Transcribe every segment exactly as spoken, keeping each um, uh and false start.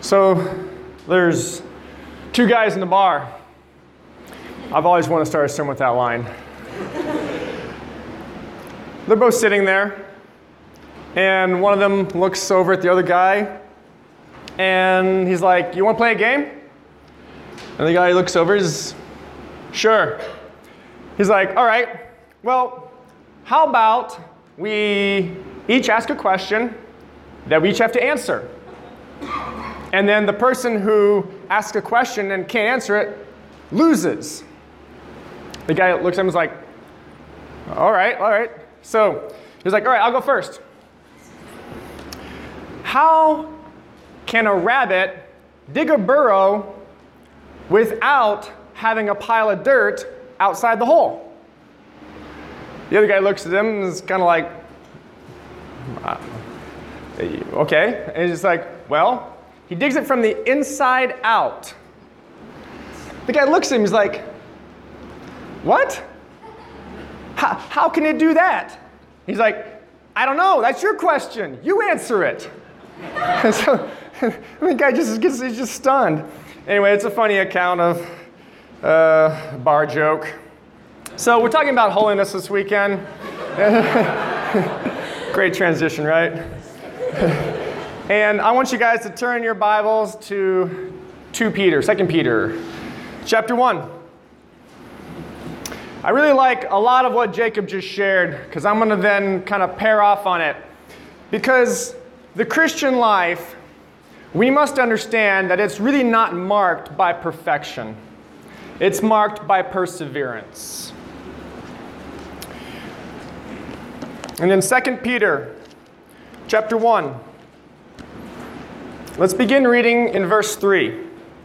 So there's two guys in the bar. I've always wanted to start a sermon with that line. They're both sitting there, and one of them looks over at the other guy, and he's like, "You want to play a game?" And the guy looks over, is, "Sure." He's like, "All right, well, how about we each ask a question that we each have to answer? And then the person who asks a question and can't answer it loses." The guy looks at him and is like, all right, all right. So he's like, all right, I'll go first. How can a rabbit dig a burrow without having a pile of dirt outside the hole? The other guy looks at him and is kind of like, uh, okay. And he's like, well, he digs it from the inside out. The guy looks at him, he's like, what? How, how can it do that? He's like, I don't know, that's your question. You answer it. And so the guy just gets, he's just stunned. Anyway, it's a funny account of a uh, bar joke. So we're talking about holiness this weekend. Great transition, right? And I want you guys to turn your Bibles to Second Peter, Second Peter, chapter one. I really like a lot of what Jacob just shared, because I'm going to then kind of pair off on it. Because the Christian life, we must understand that it's really not marked by perfection. It's marked by perseverance. And in Second Peter, chapter one, let's begin reading in verse three.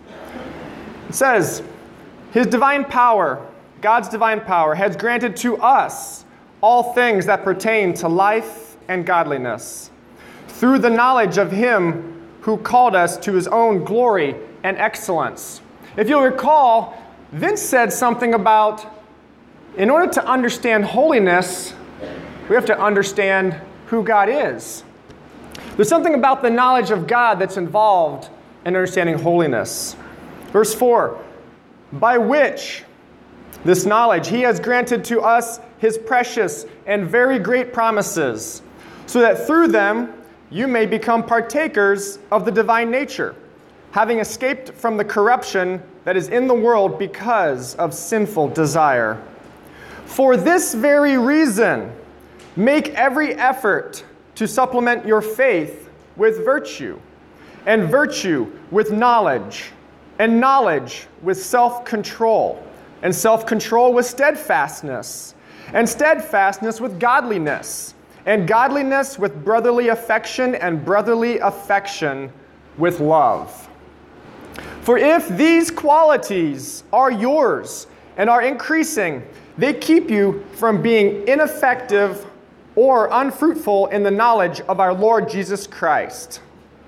It says, His divine power, God's divine power, has granted to us all things that pertain to life and godliness, through the knowledge of Him who called us to His own glory and excellence. If you'll recall, Vince said something about, in order to understand holiness, we have to understand who God is. There's something about the knowledge of God that's involved in understanding holiness. Verse four, by which this knowledge He has granted to us His precious and very great promises, so that through them you may become partakers of the divine nature, having escaped from the corruption that is in the world because of sinful desire. For this very reason, make every effort to supplement your faith with virtue, and virtue with knowledge, and knowledge with self-control, and self-control with steadfastness, and steadfastness with godliness, and godliness with brotherly affection, and brotherly affection with love. For if these qualities are yours and are increasing, they keep you from being ineffective or unfruitful in the knowledge of our Lord Jesus Christ.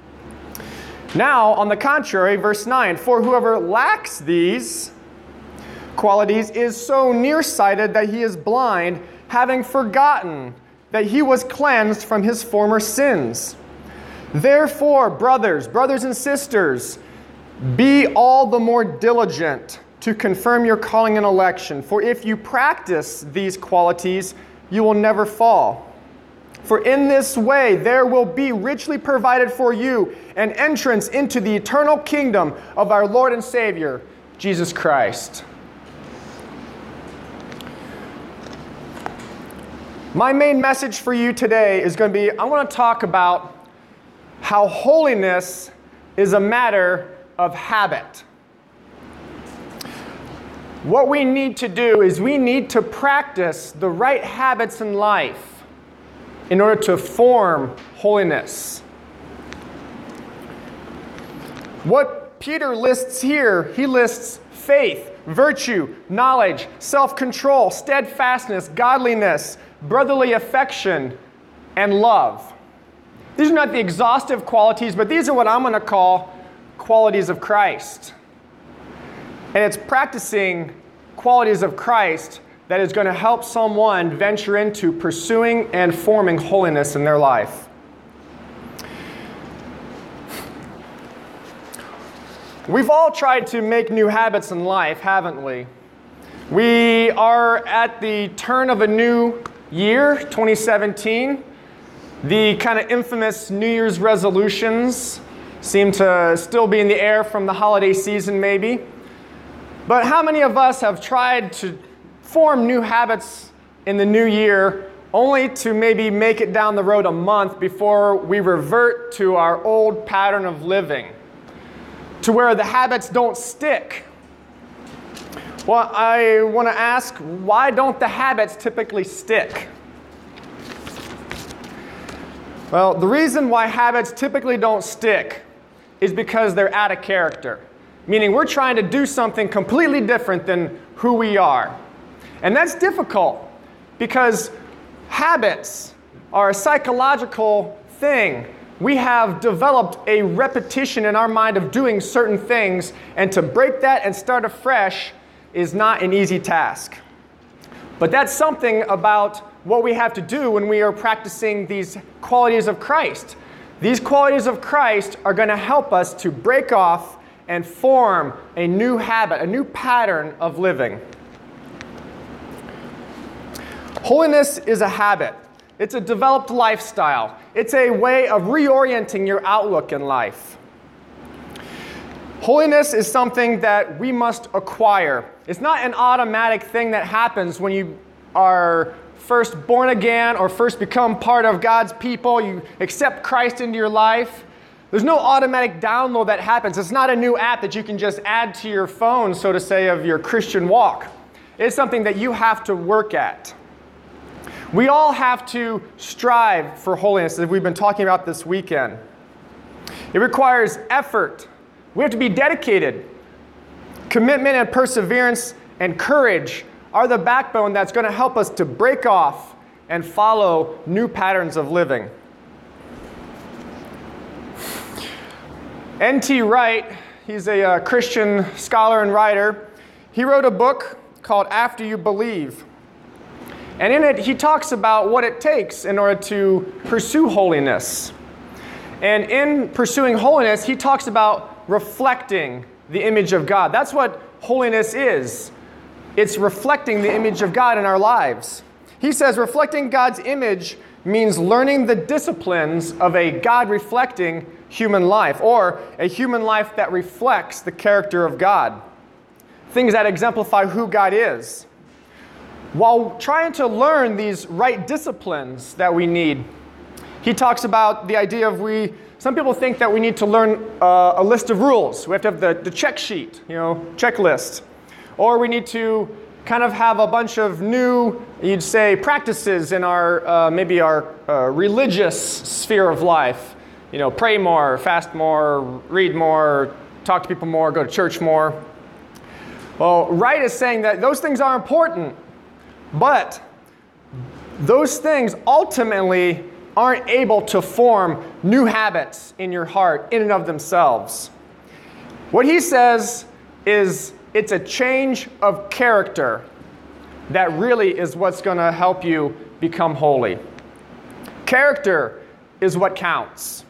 Now, on the contrary, verse nine, for whoever lacks these qualities is so nearsighted that he is blind, having forgotten that he was cleansed from his former sins. Therefore, brothers, brothers and sisters, be all the more diligent to confirm your calling and election. For if you practice these qualities, you will never fall. For in this way there will be richly provided for you an entrance into the eternal kingdom of our Lord and Savior, Jesus Christ. My main message for you today is going to be, I want to talk about how holiness is a matter of habit. What we need to do is we need to practice the right habits in life in order to form holiness. What Peter lists here, he lists faith, virtue, knowledge, self-control, steadfastness, godliness, brotherly affection, and love. These are not the exhaustive qualities, but these are what I'm going to call qualities of Christ. And it's practicing qualities of Christ that is going to help someone venture into pursuing and forming holiness in their life. We've all tried to make new habits in life, haven't we? We are at the turn of a new year, twenty seventeen. The kind of infamous New Year's resolutions seem to still be in the air from the holiday season, maybe. But how many of us have tried to form new habits in the new year only to maybe make it down the road a month before we revert to our old pattern of living, to where the habits don't stick? Well, I want to ask, why don't the habits typically stick? Well, the reason why habits typically don't stick is because they're out of character. Meaning we're trying to do something completely different than who we are. And that's difficult because habits are a psychological thing. We have developed a repetition in our mind of doing certain things, and to break that and start afresh is not an easy task. But that's something about what we have to do when we are practicing these qualities of Christ. These qualities of Christ are going to help us to break off and form a new habit, a new pattern of living. Holiness is a habit. It's a developed lifestyle. It's a way of reorienting your outlook in life. Holiness is something that we must acquire. It's not an automatic thing that happens when you are first born again or first become part of God's people. You accept Christ into your life. There's no automatic download that happens. It's not a new app that you can just add to your phone, so to say, of your Christian walk. It's something that you have to work at. We all have to strive for holiness, as we've been talking about this weekend. It requires effort. We have to be dedicated. Commitment and perseverance and courage are the backbone that's going to help us to break off and follow new patterns of living. N T Wright, he's a uh, Christian scholar and writer. He wrote a book called After You Believe. And in it, he talks about what it takes in order to pursue holiness. And in pursuing holiness, he talks about reflecting the image of God. That's what holiness is. It's reflecting the image of God in our lives. He says reflecting God's image means learning the disciplines of a God-reflecting human life, or a human life that reflects the character of God. Things that exemplify who God is. While trying to learn these right disciplines that we need, he talks about the idea of we, some people think that we need to learn uh, a list of rules. We have to have the, the check sheet, you know, checklist. Or we need to kind of have a bunch of new, you'd say, practices in our, uh, maybe our uh, religious sphere of life. You know, pray more, fast more, read more, talk to people more, go to church more. Well, Wright is saying that those things are important, but those things ultimately aren't able to form new habits in your heart in and of themselves. What he says is it's a change of character that really is what's going to help you become holy. Character is what counts.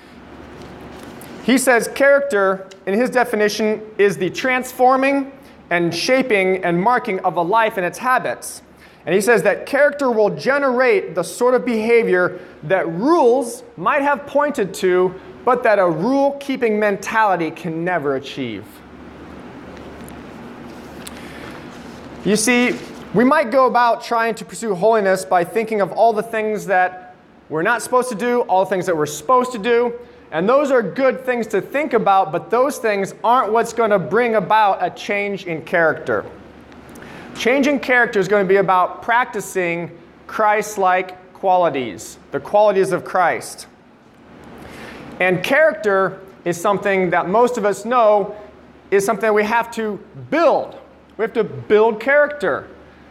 He says character, in his definition, is the transforming and shaping and marking of a life and its habits. And he says that character will generate the sort of behavior that rules might have pointed to, but that a rule-keeping mentality can never achieve. You see, we might go about trying to pursue holiness by thinking of all the things that we're not supposed to do, all the things that we're supposed to do, and those are good things to think about, but those things aren't what's going to bring about a change in character. Change in character is going to be about practicing Christ-like qualities, the qualities of Christ. And character is something that most of us know is something that we have to build. We have to build character.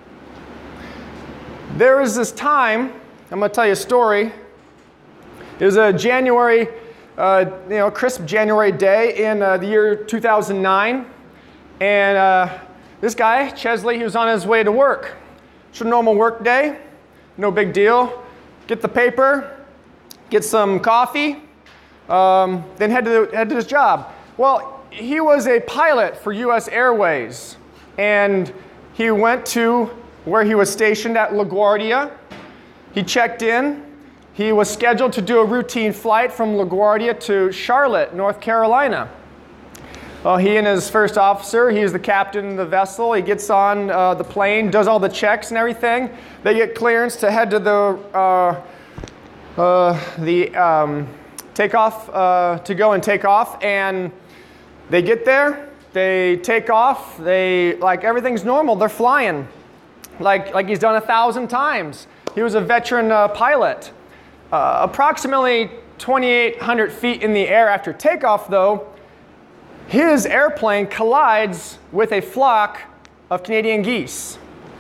There was this time, I'm going to tell you a story. It was a January, uh, you know, crisp January day in uh, the year two thousand nine. And uh, this guy, Chesley, he was on his way to work. It's a normal work day, no big deal. Get the paper, get some coffee, um, then head to, the, head to his job. Well, he was a pilot for U S Airways, and he went to where he was stationed at LaGuardia. He checked in. He was scheduled to do a routine flight from LaGuardia to Charlotte, North Carolina. Well, he and his first officer, he's the captain of the vessel. He gets on uh, the plane, does all the checks and everything. They get clearance to head to the uh, uh, the um, takeoff uh, to go and take off. And they get there, they take off. They like everything's normal. They're flying, like like he's done a thousand times. He was a veteran uh, pilot. Uh, approximately twenty-eight hundred feet in the air after takeoff, though, his airplane collides with a flock of Canadian geese.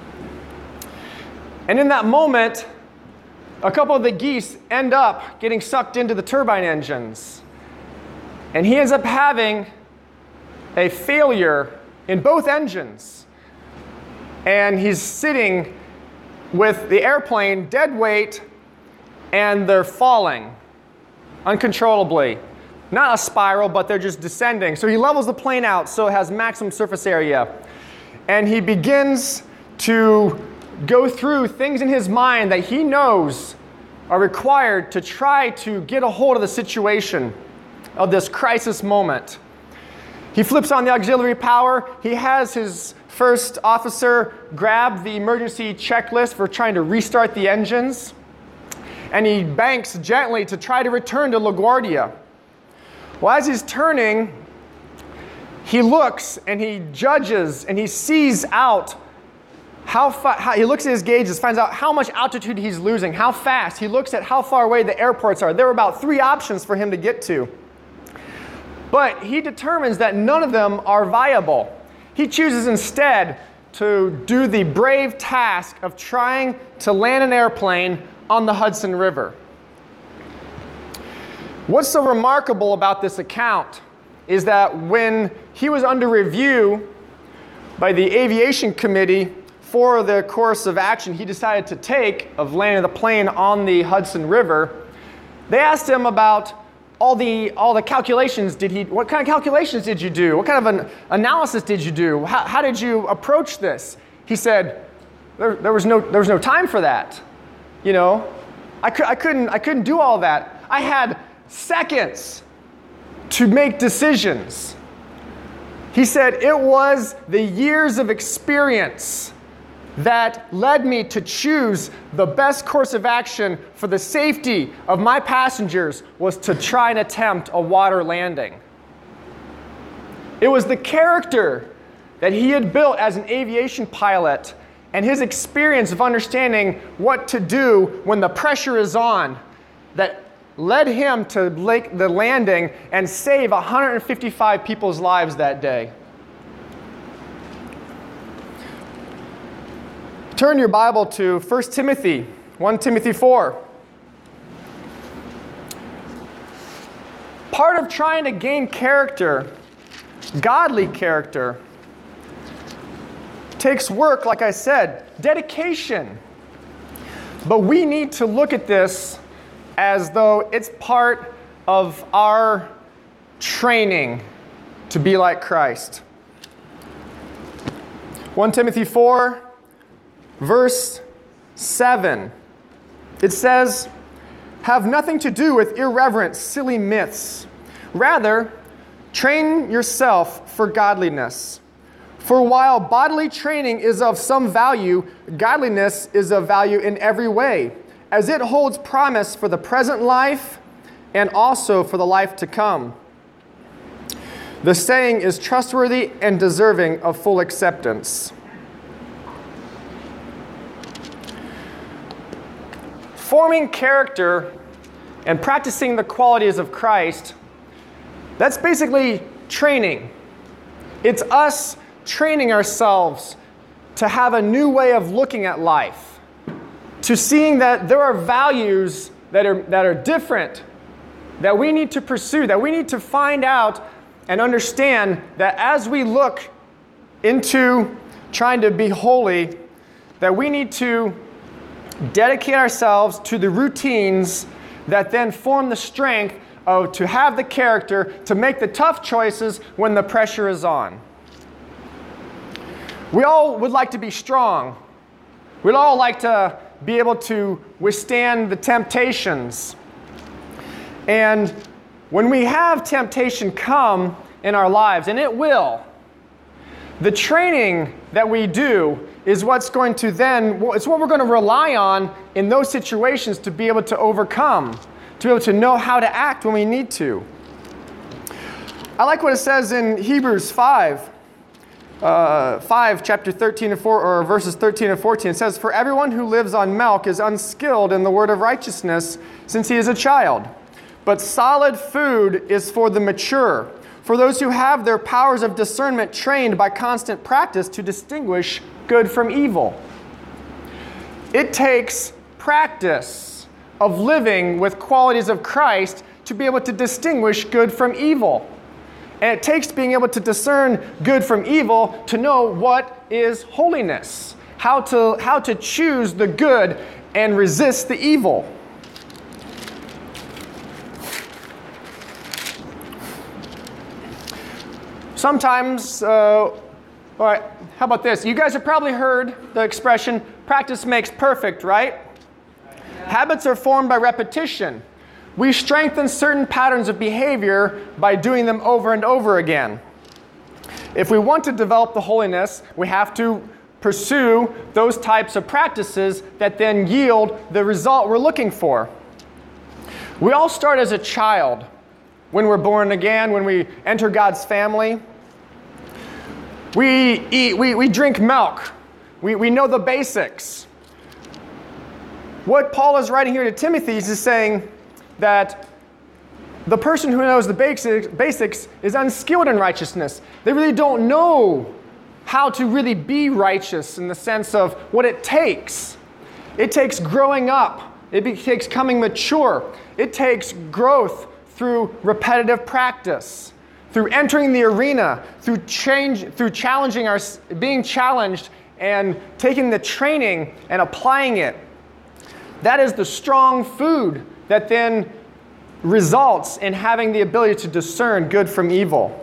And in that moment, a couple of the geese end up getting sucked into the turbine engines. And he ends up having a failure in both engines. And he's sitting with the airplane dead weight, and they're falling uncontrollably. Not a spiral, but they're just descending. So he levels the plane out so it has maximum surface area. And he begins to go through things in his mind that he knows are required to try to get a hold of the situation of this crisis moment. He flips on the auxiliary power. He has his first officer grab the emergency checklist for trying to restart the engines. And he banks gently to try to return to LaGuardia. Well, as he's turning, he looks and he judges and he sees out how far, how, he looks at his gauges, finds out how much altitude he's losing, how fast. He looks at how far away the airports are. There are about three options for him to get to. But he determines that none of them are viable. He chooses instead to do the brave task of trying to land an airplane on the Hudson River. What's so remarkable about this account is that when he was under review by the aviation committee for the course of action he decided to take of landing the plane on the Hudson River, they asked him about all the all the calculations. Did he? What kind of calculations did you do? What kind of an analysis did you do? How, how did you approach this? He said, there, there was no there was no time for that. You know, I could I couldn't I couldn't do all that. I had seconds to make decisions. He said, it was the years of experience that led me to choose the best course of action for the safety of my passengers was to try and attempt a water landing. It was the character that he had built as an aviation pilot and his experience of understanding what to do when the pressure is on that led him to make the landing and save one hundred fifty-five people's lives that day. Turn your Bible to First Timothy, First Timothy four. Part of trying to gain character, godly character, takes work, like I said, dedication. But we need to look at this as though it's part of our training to be like Christ. First Timothy four, verse seven. It says, "Have nothing to do with irreverent, silly myths. Rather, train yourself for godliness. For while bodily training is of some value, godliness is of value in every way, as it holds promise for the present life and also for the life to come. The saying is trustworthy and deserving of full acceptance." Forming character and practicing the qualities of Christ, that's basically training. It's us training ourselves to have a new way of looking at life, to seeing that there are values that are, that are different, that we need to pursue, that we need to find out and understand that as we look into trying to be holy, that we need to dedicate ourselves to the routines that then form the strength of, to have the character to make the tough choices when the pressure is on. We all would like to be strong. We'd all like to be able to withstand the temptations. And when we have temptation come in our lives, and it will, the training that we do is what's going to then, it's what we're going to rely on in those situations to be able to overcome, to be able to know how to act when we need to. I like what it says in Hebrews five, uh, five, chapter thirteen and four, or verses thirteen and fourteen. It says, "For everyone who lives on milk is unskilled in the word of righteousness, since he is a child. But solid food is for the mature, for those who have their powers of discernment trained by constant practice to distinguish good from evil." It takes practice of living with qualities of Christ to be able to distinguish good from evil. And it takes being able to discern good from evil to know what is holiness, how to, how to choose the good and resist the evil. Sometimes, uh, all right, how about this? You guys have probably heard the expression, practice makes perfect, right? Yeah. Habits are formed by repetition. We strengthen certain patterns of behavior by doing them over and over again. If we want to develop the holiness, we have to pursue those types of practices that then yield the result we're looking for. We all start as a child. When we're born again, when we enter God's family, we eat, we, we drink milk. We, we know the basics. What Paul is writing here to Timothy is saying that the person who knows the basics, basics is unskilled in righteousness. They really don't know how to really be righteous in the sense of what it takes. It takes growing up. It takes coming mature. It takes growth through repetitive practice, through entering the arena, through change, through challenging our, being challenged and taking the training and applying it. That is the strong food that then results in having the ability to discern good from evil.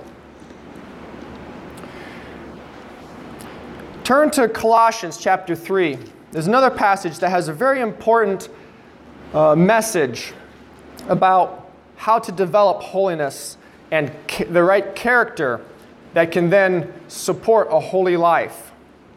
Turn to Colossians chapter three. There's another passage that has a very important uh, message about how to develop holiness and ca- the right character that can then support a holy life.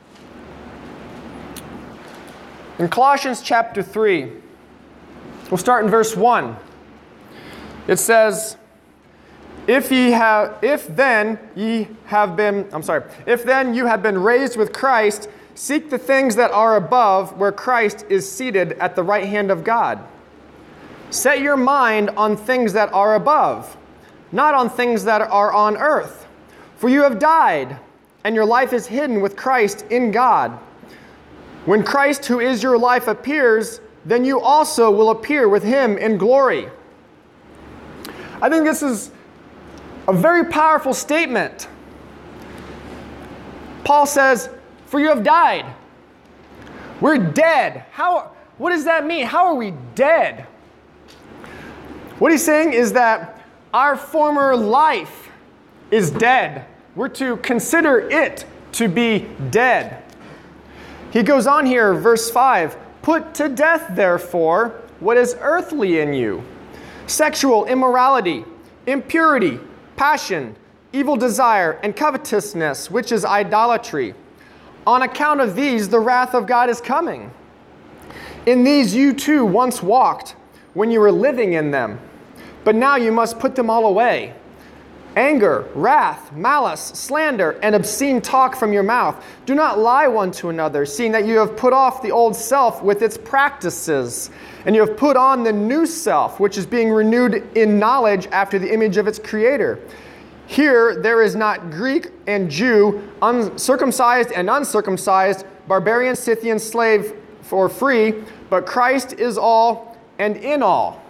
In Colossians chapter three, we'll start in verse one. It says, If ye have, if then ye have been, I'm sorry, if then you have been raised with Christ, seek the things that are above, where Christ is seated at the right hand of God. Set your mind on things that are above, not on things that are on earth. For you have died, and your life is hidden with Christ in God. When Christ, who is your life, appears, then you also will appear with him in glory. I think this is a very powerful statement. Paul says, for you have died. We're dead. How, what does that mean? How are we dead? What he's saying is that our former life is dead. We're to consider it to be dead. He goes on here, verse five, put to death, therefore, what is earthly in you: sexual immorality, impurity, passion, evil desire, and covetousness, which is idolatry. On account of these, the wrath of God is coming. In these you too once walked, when you were living in them. But now you must put them all away: anger, wrath, malice, slander, and obscene talk from your mouth. Do not lie one to another, seeing that you have put off the old self with its practices, and you have put on the new self, which is being renewed in knowledge after the image of its creator. Here there is not Greek and Jew, uncircumcised and uncircumcised, barbarian, Scythian, slave or free, but Christ is all and in all.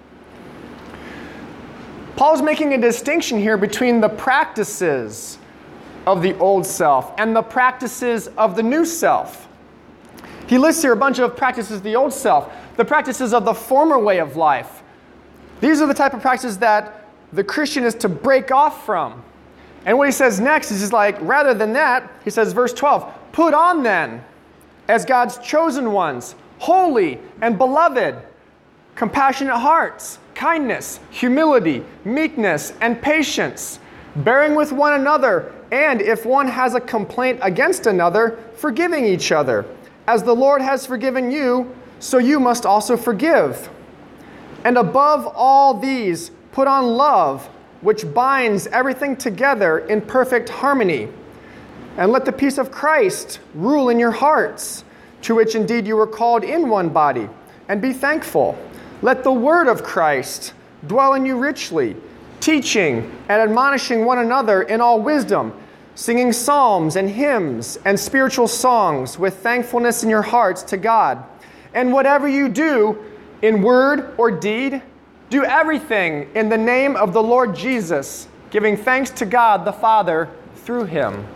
Paul's making a distinction here between the practices of the old self and the practices of the new self. He lists here a bunch of practices of the old self, the practices of the former way of life. These are the type of practices that the Christian is to break off from. And what he says next is just like, rather than that, he says, verse twelve, put on then, as God's chosen ones, holy and beloved, compassionate hearts, kindness, humility, meekness, and patience, bearing with one another, and if one has a complaint against another, forgiving each other. As the Lord has forgiven you, so you must also forgive. And above all these, put on love, which binds everything together in perfect harmony. And let the peace of Christ rule in your hearts, to which indeed you were called in one body, and be thankful. Let the word of Christ dwell in you richly, teaching and admonishing one another in all wisdom, singing psalms and hymns and spiritual songs with thankfulness in your hearts to God. And whatever you do, in word or deed, do everything in the name of the Lord Jesus, giving thanks to God the Father through him.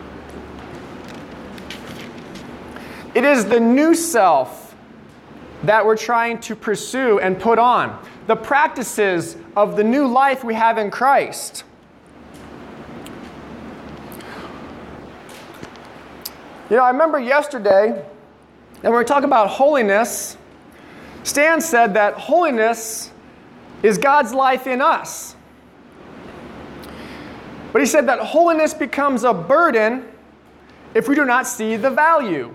It is the new self that we're trying to pursue and put on. The practices of the new life we have in Christ. You know, I remember yesterday, and when we were talking about holiness, Stan said that holiness is God's life in us. But he said that holiness becomes a burden if we do not see the value.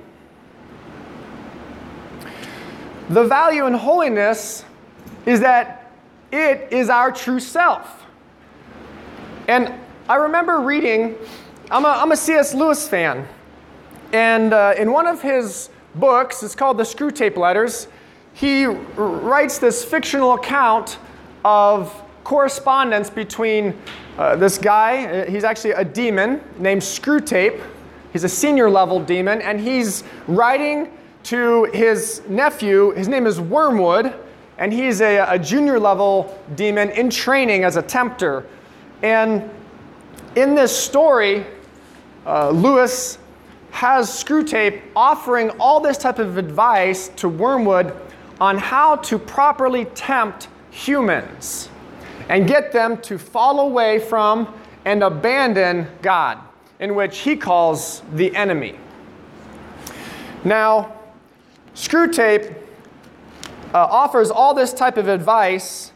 The value in holiness is that it is our true self. And I remember reading, I'm a, I'm a C S Lewis fan, and uh, in one of his books, it's called The Screwtape Letters, he r- writes this fictional account of correspondence between uh, this guy, he's actually a demon named Screwtape, he's a senior level demon, and he's writing to his nephew, his name is Wormwood, and he's a, a junior level demon in training as a tempter. And in this story, uh, Lewis has Screwtape offering all this type of advice to Wormwood on how to properly tempt humans and get them to fall away from and abandon God, in which he calls the enemy. Now, Screwtape uh, offers all this type of advice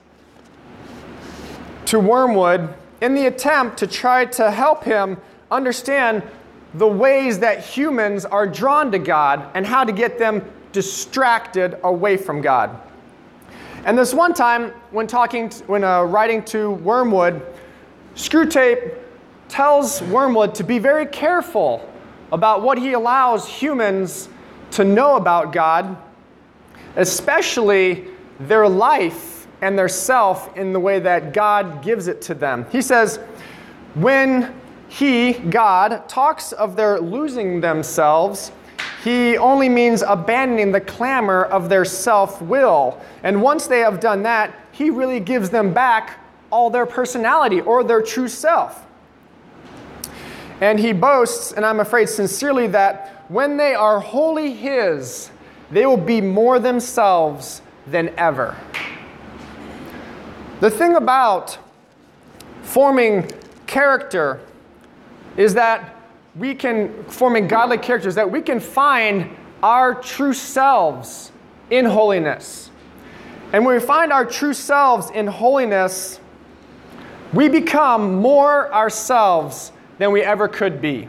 to Wormwood in the attempt to try to help him understand the ways that humans are drawn to God and how to get them distracted away from God. And this one time, when talking, to, when uh, writing to Wormwood, Screwtape tells Wormwood to be very careful about what he allows humans to know about God, especially their life and their self in the way that God gives it to them. He says, when he, God, talks of their losing themselves, he only means abandoning the clamor of their self-will. And once they have done that, he really gives them back all their personality or their true self. And he boasts, and I'm afraid sincerely, that when they are wholly his, they will be more themselves than ever. The thing about forming character is that we can, forming godly characters, that we can find our true selves in holiness. And when we find our true selves in holiness, we become more ourselves than we ever could be.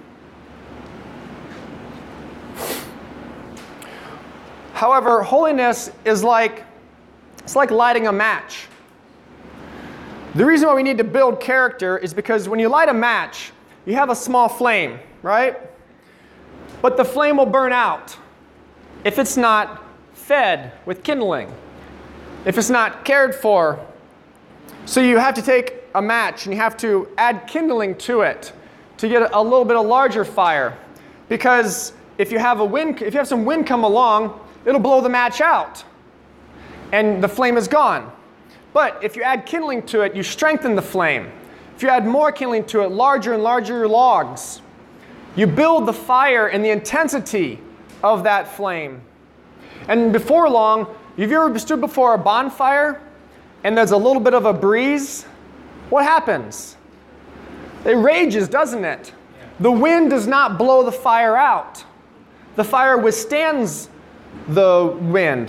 However, holiness is like, it's like lighting a match. The reason why we need to build character is because when you light a match, you have a small flame, right? But the flame will burn out if it's not fed with kindling, if it's not cared for. So you have to take a match and you have to add kindling to it to get a little bit of larger fire. Because if you have a wind, if you have some wind come along, it'll blow the match out and the flame is gone. But if you add kindling to it, you strengthen the flame. If you add more kindling to it, larger and larger logs, you build the fire and the intensity of that flame. And before long, have you ever stood before a bonfire and there's a little bit of a breeze, what happens? It rages, doesn't it? The wind does not blow the fire out. The fire withstands the wind.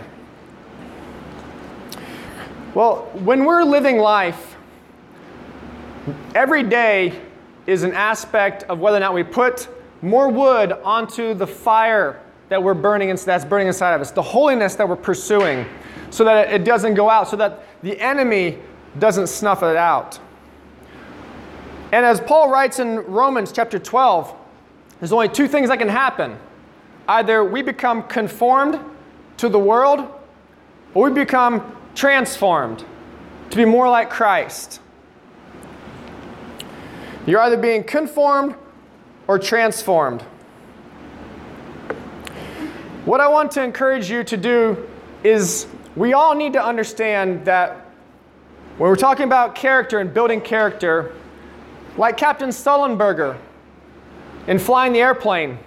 Well, when we're living life, every day is an aspect of whether or not we put more wood onto the fire that we're burning, that's burning inside of us, the holiness that we're pursuing, so that it doesn't go out, so that the enemy doesn't snuff it out. And as Paul writes in Romans chapter twelve, there's only two things that can happen. Either we become conformed to the world, or we become transformed to be more like Christ. You're either being conformed or transformed. What I want to encourage you to do is we all need to understand that when we're talking about character and building character, like Captain Sullenberger in flying the airplane,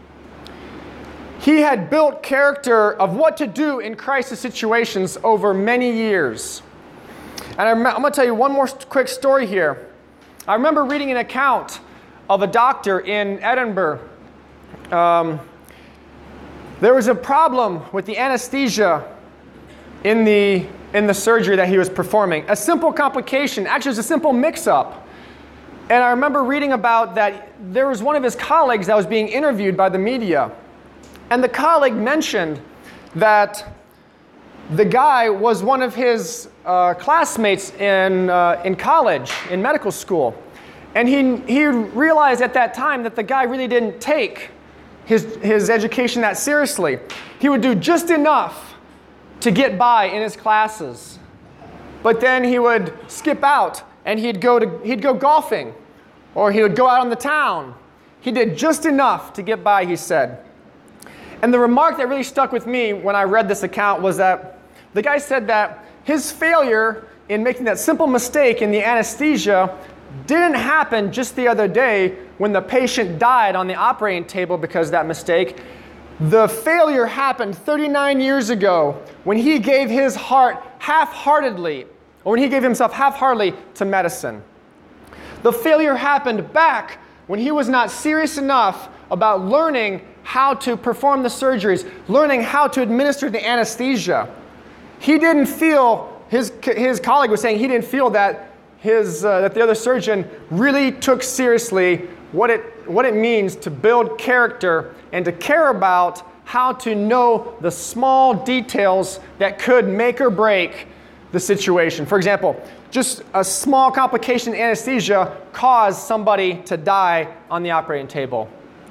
he had built character of what to do in crisis situations over many years. And I'm, I'm going to tell you one more quick story here. I remember reading an account of a doctor in Edinburgh. Um, there was a problem with the anesthesia in the, in the surgery that he was performing. A simple complication, actually it was a simple mix-up. And I remember reading about that there was one of his colleagues that was being interviewed by the media. And the colleague mentioned that the guy was one of his uh, classmates in, uh, in college, in medical school. And he, he realized at that time that the guy really didn't take his, his education that seriously. He would do just enough to get by in his classes. But then he would skip out and he'd go, to, he'd go golfing, or he would go out on the town. He did just enough to get by, he said. And the remark that really stuck with me when I read this account was that the guy said that his failure in making that simple mistake in the anesthesia didn't happen just the other day when the patient died on the operating table because of that mistake. The failure happened thirty-nine years ago when he gave his heart half-heartedly, or when he gave himself half-heartedly to medicine. The failure happened back when he was not serious enough about learning how to perform the surgeries, learning how to administer the anesthesia. He didn't feel, his, his colleague was saying he didn't feel that his, uh, that the other surgeon really took seriously what it, what it means to build character and to care about how to know the small details that could make or break the situation. For example, just a small complication in anesthesia caused somebody to die on the operating table.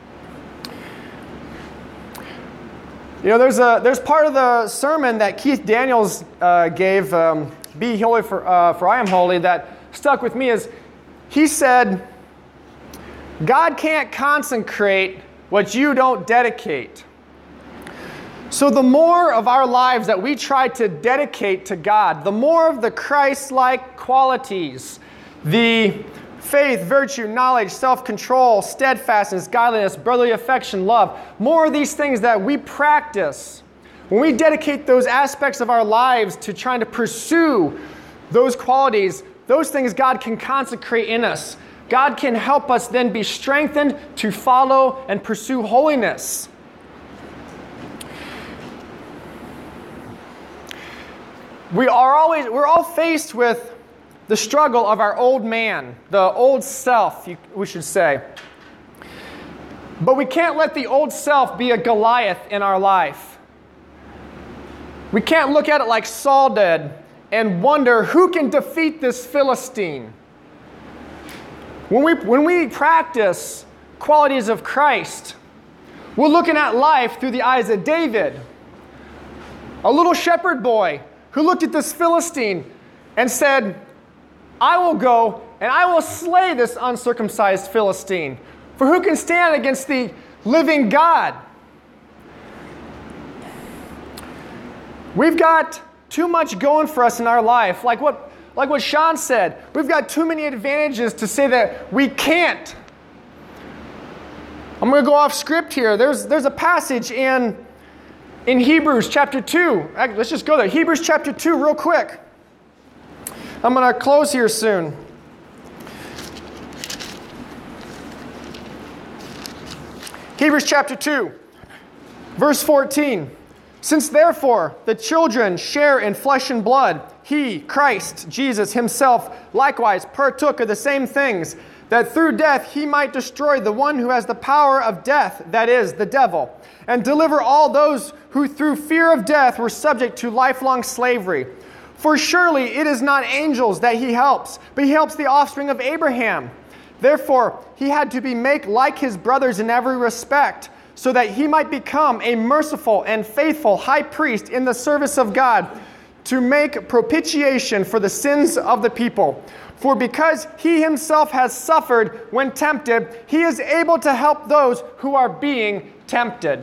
You know, there's a there's part of the sermon that Keith Daniels uh, gave, um, "Be Holy for uh, for I am holy," that stuck with me. Is he said, "God can't consecrate what you don't dedicate." So the more of our lives that we try to dedicate to God, the more of the Christ-like qualities, the faith, virtue, knowledge, self-control, steadfastness, godliness, brotherly affection, love, more of these things that we practice, when we dedicate those aspects of our lives to trying to pursue those qualities, those things God can consecrate in us. God can help us then be strengthened to follow and pursue holiness. We are always, we're all faced with the struggle of our old man, the old self, we should say. But we can't let the old self be a Goliath in our life. We can't look at it like Saul did and wonder who can defeat this Philistine. When we, when we practice qualities of Christ, we're looking at life through the eyes of David, a little shepherd boy who looked at this Philistine and said, "I will go and I will slay this uncircumcised Philistine. For who can stand against the living God?" We've got too much going for us in our life. Like what, like what Sean said, we've got too many advantages to say that we can't. I'm going to go off script here. There's, there's a passage in, in Hebrews chapter two. Let's just go there. Hebrews chapter two real quick. I'm going to close here soon. Hebrews chapter two, verse fourteen. Since therefore the children share in flesh and blood, he, Christ, Jesus himself, likewise partook of the same things, that through death he might destroy the one who has the power of death, that is, the devil, and deliver all those who through fear of death were subject to lifelong slavery. For surely it is not angels that he helps, but he helps the offspring of Abraham. Therefore, he had to be made like his brothers in every respect, so that he might become a merciful and faithful high priest in the service of God, to make propitiation for the sins of the people. For because he himself has suffered when tempted, he is able to help those who are being tempted.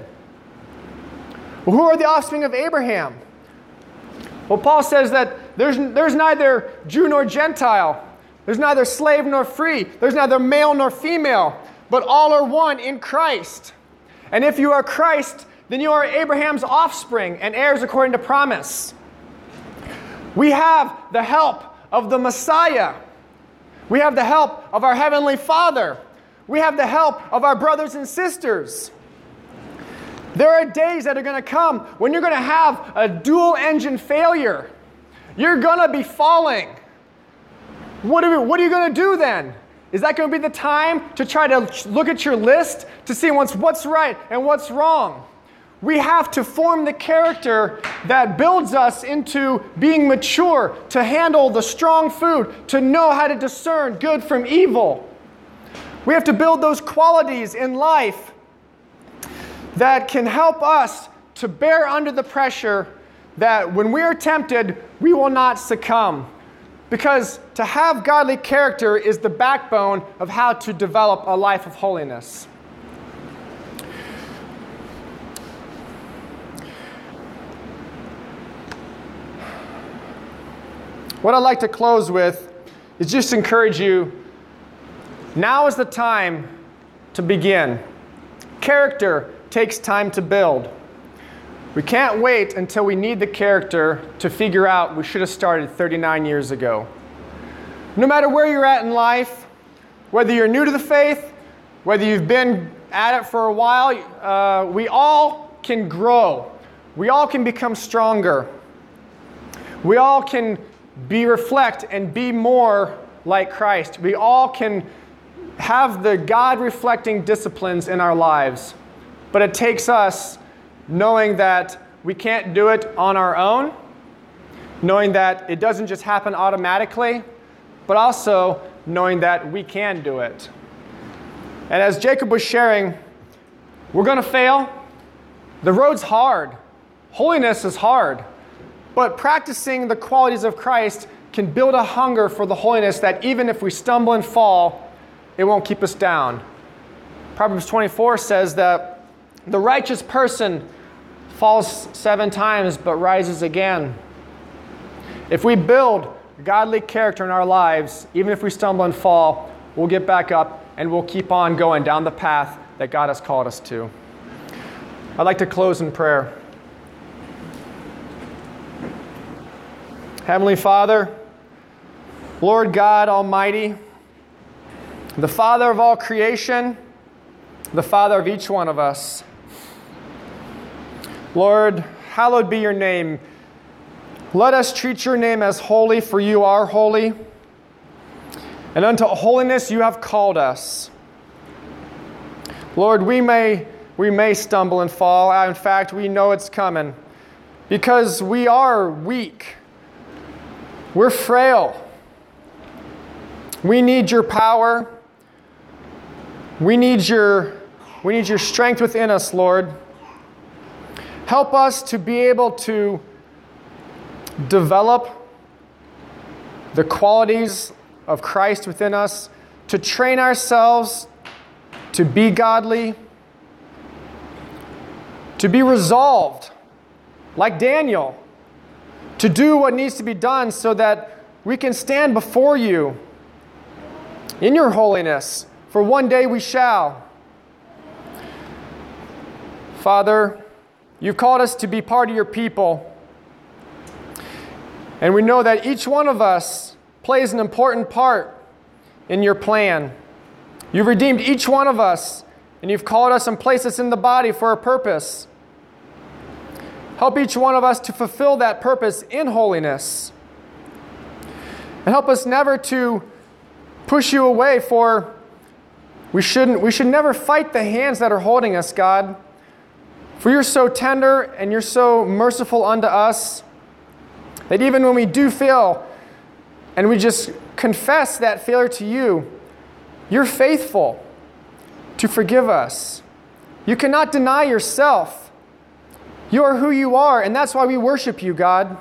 Well, who are the offspring of Abraham? Well, Paul says that there's, there's neither Jew nor Gentile. There's neither slave nor free. There's neither male nor female, but all are one in Christ. And if you are Christ, then you are Abraham's offspring and heirs according to promise. We have the help of the Messiah. We have the help of our Heavenly Father. We have the help of our brothers and sisters. There are days that are going to come when you're going to have a dual engine failure. You're going to be falling. What are, we, what are you going to do then? Is that going to be the time to try to look at your list to see what's, what's right and what's wrong? We have to form the character that builds us into being mature, to handle the strong food, to know how to discern good from evil. We have to build those qualities in life that can help us to bear under the pressure, that when we are tempted, we will not succumb. Because to have godly character is the backbone of how to develop a life of holiness. What I'd like to close with is just encourage you, now is the time to begin. Character takes time to build. We can't wait until we need the character to figure out we should have started thirty-nine years ago. No matter where you're at in life, whether you're new to the faith, whether you've been at it for a while, uh, we all can grow. We all can become stronger. We all can be reflect and be more like Christ. We all can have the God-reflecting disciplines in our lives. But it takes us knowing that we can't do it on our own, knowing that it doesn't just happen automatically, but also knowing that we can do it. And as Jacob was sharing, we're going to fail. The road's hard. Holiness is hard. But practicing the qualities of Christ can build a hunger for the holiness that even if we stumble and fall, it won't keep us down. Proverbs twenty-four says that the righteous person falls seven times but rises again. If we build godly character in our lives, even if we stumble and fall, we'll get back up and we'll keep on going down the path that God has called us to. I'd like to close in prayer. Heavenly Father, Lord God Almighty, the Father of all creation, the Father of each one of us. Lord, hallowed be your name. Let us treat your name as holy, for you are holy. And unto holiness you have called us. Lord, we may, we may stumble and fall. In fact, we know it's coming because we are weak. We're frail. We need your power. We need your, we need your strength within us, Lord. Help us to be able to develop the qualities of Christ within us, to train ourselves to be godly, to be resolved, like Daniel, to do what needs to be done so that we can stand before you in your holiness, for one day we shall. Father, you've called us to be part of your people. And we know that each one of us plays an important part in your plan. You've redeemed each one of us, and you've called us and placed us in the body for a purpose. Help each one of us to fulfill that purpose in holiness. And help us never to push you away, for we shouldn't, we should never fight the hands that are holding us, God. For you're so tender and you're so merciful unto us that even when we do fail and we just confess that failure to you, you're faithful to forgive us. You cannot deny yourself. You are who you are, and that's why we worship you, God.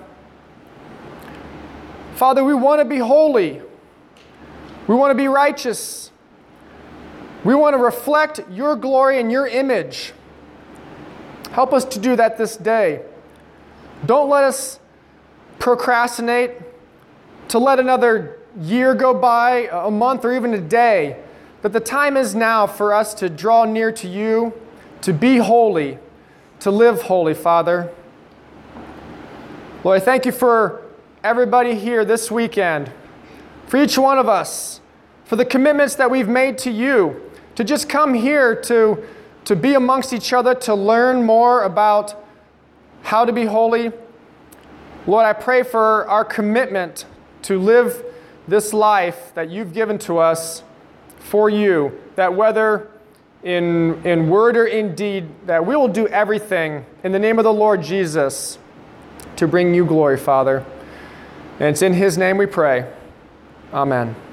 Father, we want to be holy. We want to be righteous. We want to reflect your glory and your image. Help us to do that this day. Don't let us procrastinate to let another year go by, a month, or even a day. But the time is now for us to draw near to you, to be holy, to live holy, Father. Lord, I thank you for everybody here this weekend, for each one of us, for the commitments that we've made to you, to just come here to, to be amongst each other, to learn more about how to be holy. Lord, I pray for our commitment to live this life that you've given to us for you, that whether in, in word or in deed, that we will do everything in the name of the Lord Jesus to bring you glory, Father. And it's in his name we pray. Amen.